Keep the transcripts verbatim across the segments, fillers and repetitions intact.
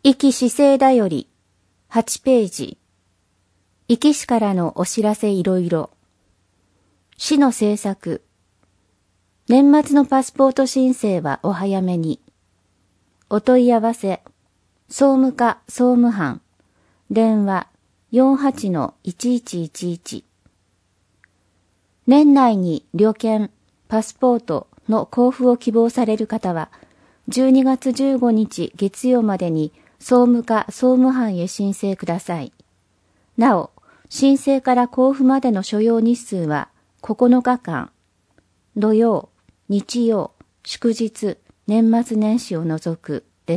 壱岐市政だよりはちページ。壱岐市からのお知らせいろいろ。市の政策。年末のパスポート申請はお早めに。お問い合わせ。総務課総務班。電話 よんはちのいちいちいちいち。年内に旅券、パスポートの交付を希望される方は、じゅうにがつじゅうごにち月曜までに総務課総務班へ申請ください。なお、申請から交付までの所要日数はここのかかん。土曜、日曜、祝日、年末年始を除くです。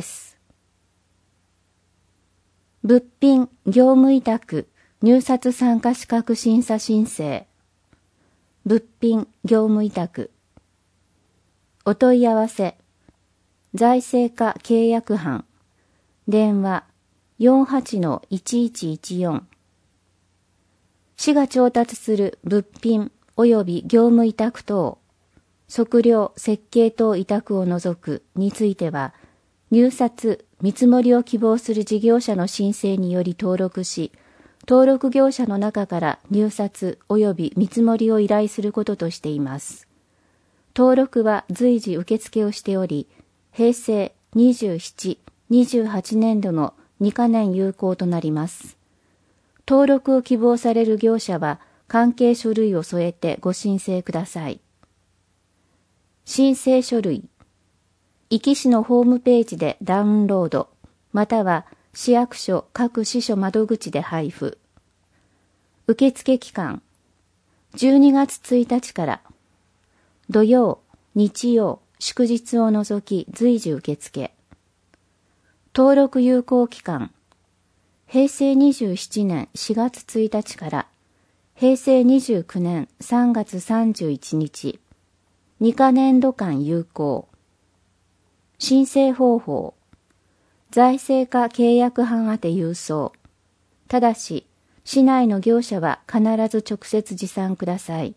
物品、業務委託、入札参加資格審査申請。物品、業務委託。お問い合わせ。財政課契約班。電話 よんはちのいちいちいちよん。市が調達する物品及び業務委託等、測量設計等委託を除くについては、入札、見積もりを希望する事業者の申請により登録し、登録業者の中から入札及び見積もりを依頼することとしています。登録は随時受付をしており、平成にじゅうなな、にじゅうはちねんどのにかねん有効となります。登録を希望される業者は関係書類を添えてご申請ください。申請書類。壱岐市のホームページでダウンロード、または市役所各支所窓口で配布。受付期間。じゅうにがつついたちから。土曜、日曜、祝日を除き随時受付。登録有効期間。平成にじゅうななねんしがつついたちから平成にじゅうきゅうねんさんがつさんじゅういちにち。にかねんどかん有効。申請方法。財政課契約班宛て郵送。ただし、市内の業者は必ず直接持参ください。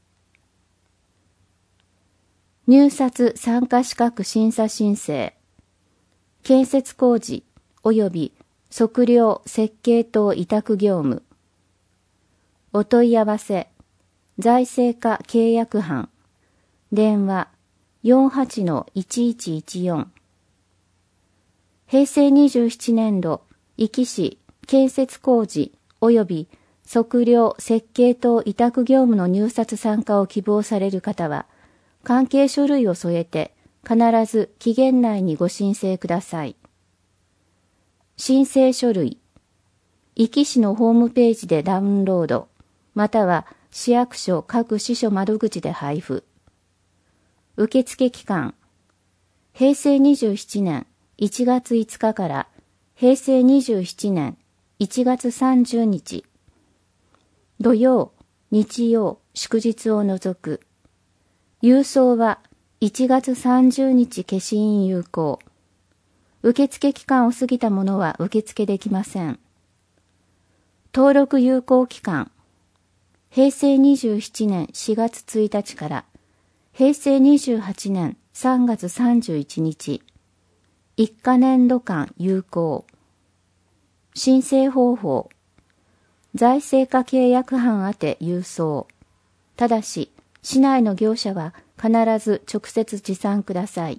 入札参加資格審査申請。建設工事及び測量設計等委託業務。お問い合わせ。財政課契約班。電話 よんはちのいちいちいちよん。平成にじゅうななねんど、壱岐市建設工事及び測量設計等委託業務の入札参加を希望される方は、関係書類を添えて必ず期限内にご申請ください。申請書類。壱岐市のホームページでダウンロード、または市役所各支所窓口で配布。受付期間。平成にじゅうななねんいちがついつかから平成にじゅうななねんいちがつさんじゅうにち。土曜、日曜、祝日を除く。郵送はいちがつさんじゅうにち消印有効。受付期間を過ぎたものは受付できません。登録有効期間。平成にじゅうななねんしがつついたちから平成にじゅうはちねんさんがつさんじゅういちにち。いっかねんどかん有効。申請方法。財政課契約班宛て郵送。ただし、市内の業者は必ず直接持参ください。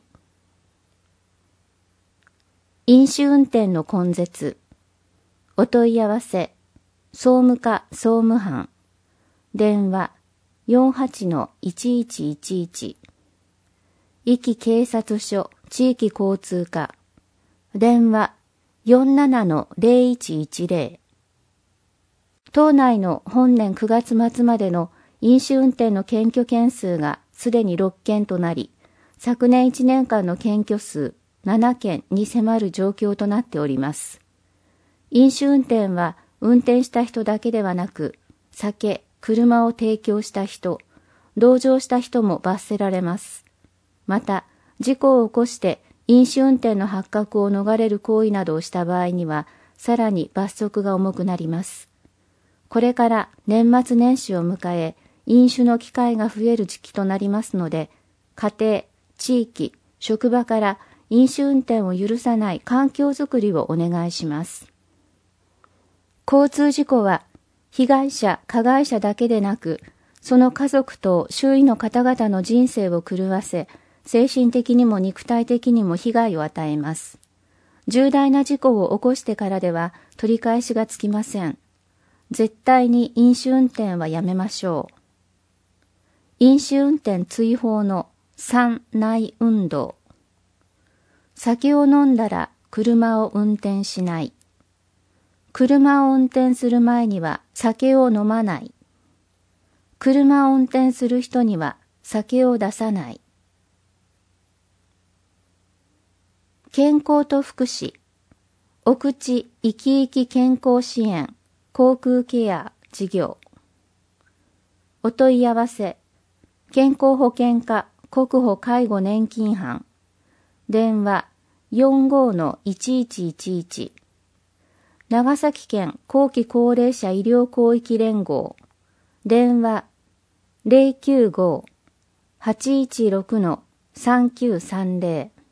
飲酒運転の根絶。お問い合わせ。総務課総務班。電話 よんはちのいちいちいちいち。壱岐警察署地域交通課。電話 よんななのぜろいちいちぜろ。島内の本年くがつまつまでの飲酒運転の検挙件数がすでにろっけんとなり、昨年いちねんかんの検挙数ななけんに迫る状況となっております。飲酒運転は運転した人だけではなく、酒、車を提供した人、同乗した人も罰せられます。また、事故を起こして飲酒運転の発覚を逃れる行為などをした場合には、さらに罰則が重くなります。これから年末年始を迎え、飲酒の機会が増える時期となりますので、家庭、地域、職場から飲酒運転を許さない環境づくりをお願いします。交通事故は被害者、加害者だけでなく、その家族と周囲の方々の人生を狂わせ、精神的にも肉体的にも被害を与えます。重大な事故を起こしてからでは取り返しがつきません。絶対に飲酒運転はやめましょう。飲酒運転追放のさん内運動。酒を飲んだら車を運転しない。車を運転する前には酒を飲まない。車を運転する人には酒を出さない。健康と福祉、お口生き生き健康支援、口腔ケア事業。お問い合わせ、健康保険課国保介護年金班。電話 よんごーのいちいちいちいち。長崎県後期高齢者医療広域連合。電話 ゼロきゅうごーはちいちろくのさんきゅうさんゼロ。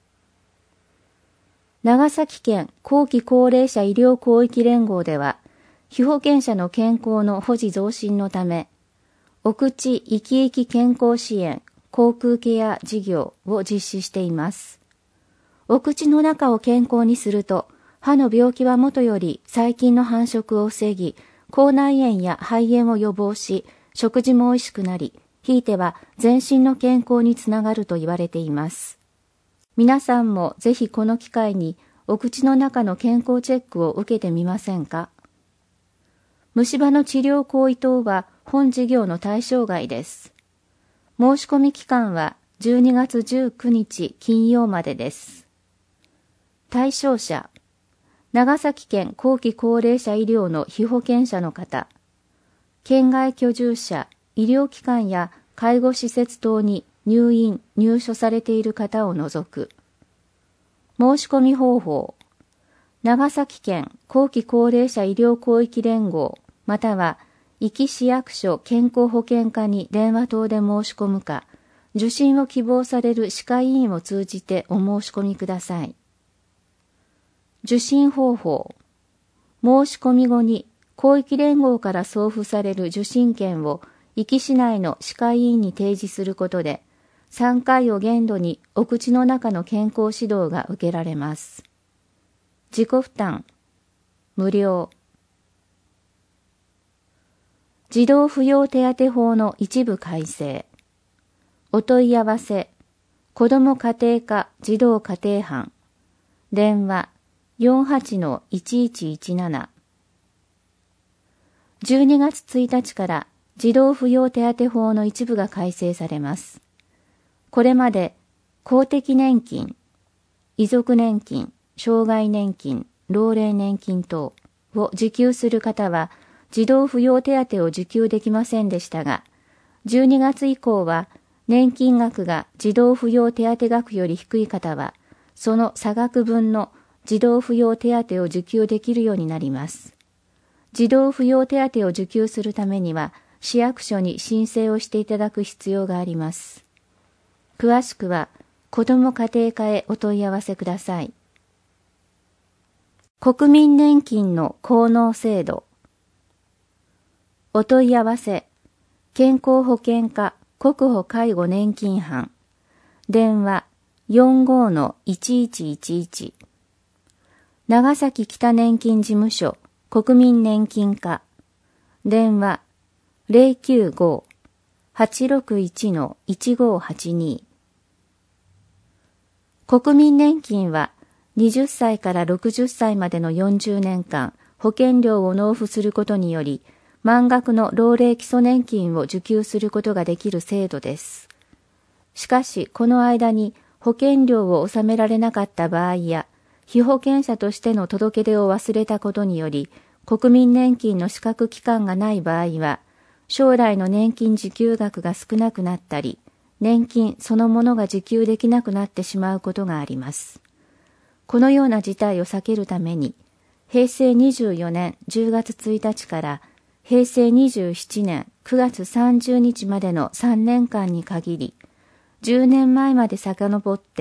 長崎県後期高齢者医療広域連合では、被保険者の健康の保持増進のため、お口生き生き健康支援、口腔ケア事業を実施しています。お口の中を健康にすると、歯の病気はもとより細菌の繁殖を防ぎ、口内炎や肺炎を予防し、食事も美味しくなり、ひいては全身の健康につながると言われています。皆さんもぜひこの機会にお口の中の健康チェックを受けてみませんか？虫歯の治療行為等は本事業の対象外です。申し込み期間はじゅうにがつじゅうくにち金曜までです。対象者、長崎県後期高齢者医療の被保険者の方、県外居住者、医療機関や介護施設等に入院・入所されている方を除く。申し込み方法、長崎県後期高齢者医療広域連合または壱岐市役所健康保険課に電話等で申し込むか、受診を希望される歯科医院を通じてお申し込みください。受診方法、申し込み後に広域連合から送付される受診券を壱岐市内の歯科医院に提示することで、さんかいを限度にお口の中の健康指導が受けられます。自己負担、無料。児童扶養手当法の一部改正。お問い合わせ、子ども家庭課児童家庭班。電話 よんはちのいちいちいちなな。じゅうにがつついたちから児童扶養手当法の一部が改正されます。これまで公的年金、遺族年金、障害年金、老齢年金等を受給する方は児童扶養手当を受給できませんでしたが、じゅうにがつ以降は年金額が児童扶養手当額より低い方は、その差額分の児童扶養手当を受給できるようになります。児童扶養手当を受給するためには、市役所に申請をしていただく必要があります。詳しくは、子ども家庭課へお問い合わせください。国民年金の効能制度。お問い合わせ、健康保険課国保介護年金班。電話 よんごーのいちいちいちいち。長崎北年金事務所国民年金課。電話ゼロきゅうごーはちろくいちのいちごーはちに。国民年金ははたちからろくじゅっさいまでのよんじゅうねんかん保険料を納付することにより満額の老齢基礎年金を受給することができる制度です。しかしこの間に保険料を納められなかった場合や被保険者としての届け出を忘れたことにより国民年金の資格期間がない場合は将来の年金受給額が少なくなったり年金そのものが受給できなくなってしまうことがあります。このような事態を避けるために、へいせいにじゅうよねんじゅうがつついたちからへいせいにじゅうななねんくがつさんじゅうにちまでのさんねんかんに限り、じゅうねんまえまで遡って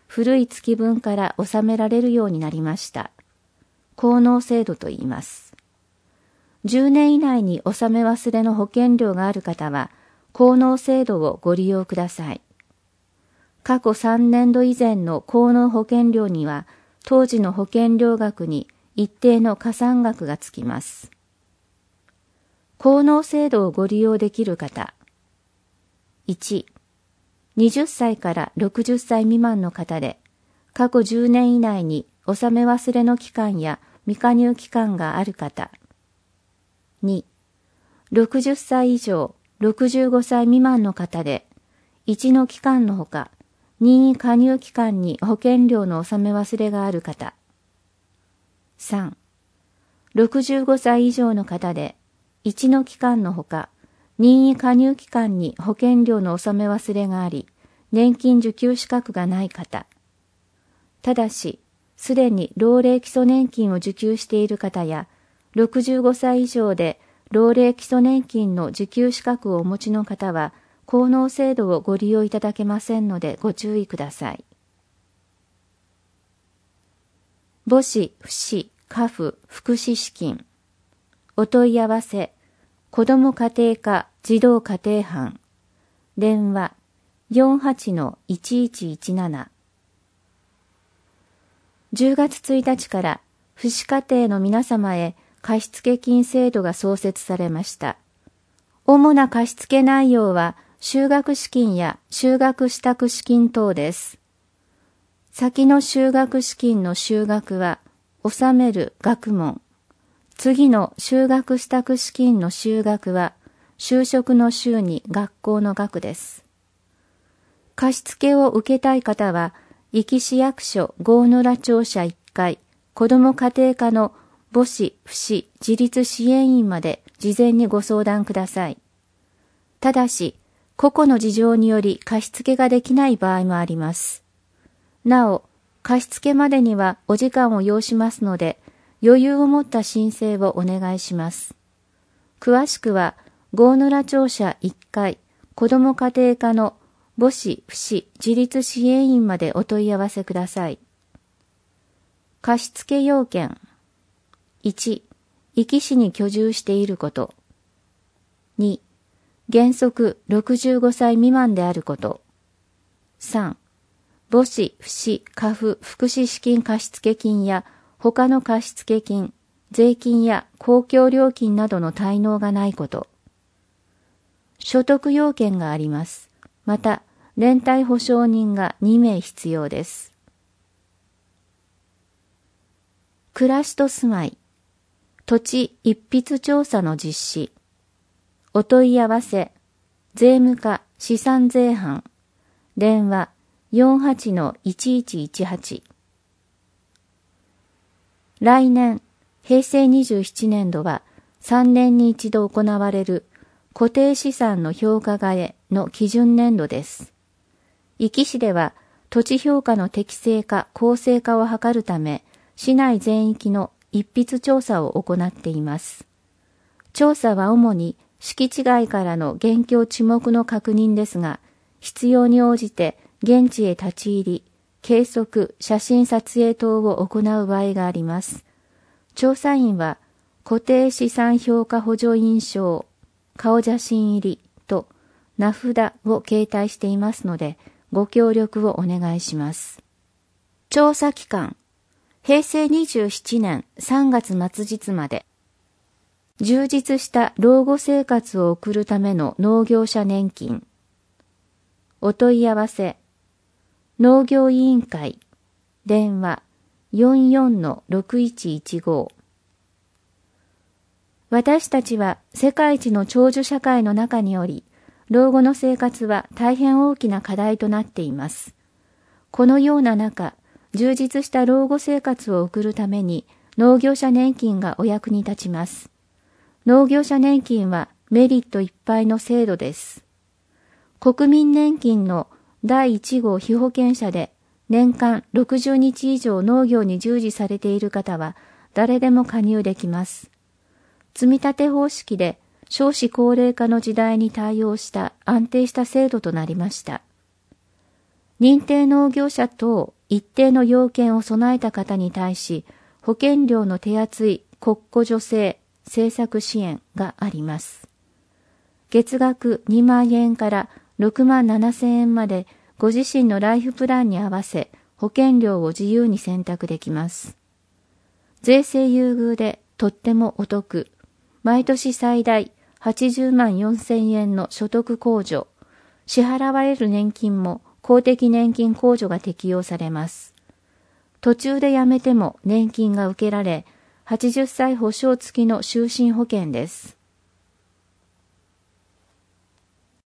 古い月分から納められるようになりました。効能制度と言います。じゅうねん以内に納め忘れの保険料がある方は、効能制度をご利用ください。過去さんねんど以前の効能保険料には、当時の保険料額に一定の加算額がつきます。効能制度をご利用できる方。いち、はたちからろくじゅっさい未満の方で、過去じゅうねん以内に納め忘れの期間や未加入期間がある方。に、ろくじゅっさい以上ろくじゅうごさい未満の方で、いちの期間のほか、任意加入期間に保険料の納め忘れがある方。さん、ろくじゅうごさい以上の方で、いちの期間のほか、任意加入期間に保険料の納め忘れがあり、年金受給資格がない方。ただし、すでに老齢基礎年金を受給している方や、ろくじゅうごさい以上で老齢基礎年金の受給資格をお持ちの方は、効能制度をご利用いただけませんのでご注意ください。母子、父子、家父、福祉資金。お問い合わせ、子ども家庭課児童家庭班。電話、よんはちのいちいちいちなな。じゅうがつついたちから父子家庭の皆様へ貸付金制度が創設されました。主な貸付内容は就学資金や就学支度資金等です。先の就学資金の就学は納める学問。次の就学支度資金の就学は就職の就に学校の学です。貸付を受けたい方は、壱岐市役所郷村庁舎いっかい子ども家庭課の母子父子自立支援員まで事前にご相談ください。ただし、個々の事情により貸付ができない場合もあります。なお、貸付までにはお時間を要しますので、余裕を持った申請をお願いします。詳しくは、郷村庁舎いっかい子ども家庭課の母子父子自立支援員までお問い合わせください。貸付要件。いち、壱岐市に居住していること。に、原則ろくじゅうごさい未満であること。さん、母子父子家父福祉資金貸付金や他の貸付金、税金や公共料金などの滞納がないこと。所得要件があります。また、連帯保証人がにめい必要です。暮らしと住まい、土地一筆調査の実施。お問い合わせ、税務課資産税班。電話、よんはちのいちいちいちはち。来年、へいせいにじゅうななねんどはさんねんに一度行われる固定資産の評価替えの基準年度です。壱岐市では土地評価の適正化、公正化を図るため、市内全域の一筆調査を行っています。調査は主に敷地外からの現況地目の確認ですが、必要に応じて現地へ立ち入り、計測、写真撮影等を行う場合があります。調査員は固定資産評価補助印章、顔写真入りと名札を携帯していますので、ご協力をお願いします。調査期間、へいせいにじゅうななねんさんがつ末日まで。充実した老後生活を送るための農業者年金。お問い合わせ、農業委員会、電話 よんよんのろくいちいちご。私たちは世界一の長寿社会の中におり、老後の生活は大変大きな課題となっています。このような中、充実した老後生活を送るために農業者年金がお役に立ちます。農業者年金はメリットいっぱいの制度です。国民年金のだいいちごう被保険者で年間ろくじゅうにち以上農業に従事されている方は誰でも加入できます。積み立て方式で少子高齢化の時代に対応した安定した制度となりました。認定農業者等一定の要件を備えた方に対し、保険料の手厚い国庫助成政策支援があります。月額にまんえんからろくまんななせんえんまでご自身のライフプランに合わせ保険料を自由に選択できます。税制優遇でとってもお得。毎年最大はちじゅうまんよんせんえんの所得控除。支払われる年金も公的年金控除が適用されます。途中で辞めても年金が受けられ、はちじゅっさい保障付きの就寝保険です。